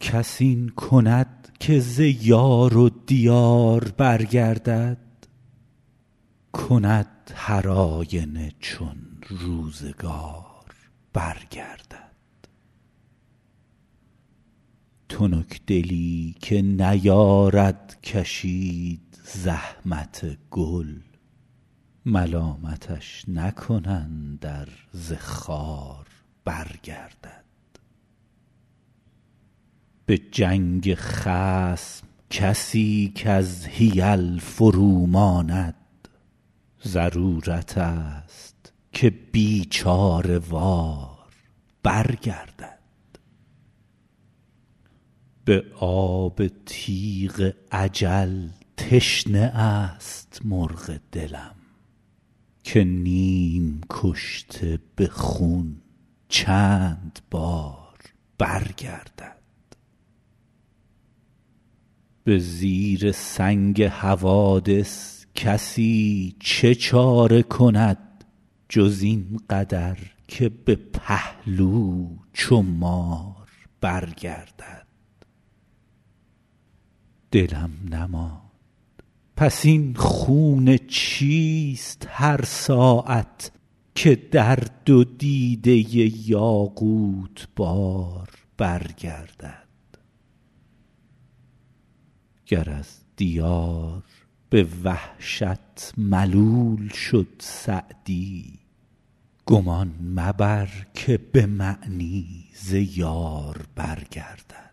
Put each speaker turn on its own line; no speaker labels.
کس این کند که ز یار و دیار برگردد؟ کند هر آینه چون روزگار برگردد. تنک دلی که نیارد کشید زحمت گل، ملامتش نکنند ار ز خار برگردد. به جنگ خصم کسی کز حیل فروماند، ضرورت است که بیچاره وار برگردد. به آب تیغ اجل تشنه است مرغ دلم، که نیم کشته به خون چند بار برگردد. به زیر سنگ حوادث کسی چه چاره کند، جز این قدر که به پهلو چو مار برگردد. دلم نماند پس این خون چیست هر ساعت، که در دو دیده یاقوت بار برگردد. گر از دیار به وحشت ملول شد سعدی، گمان مبر که به معنی ز یار برگردد.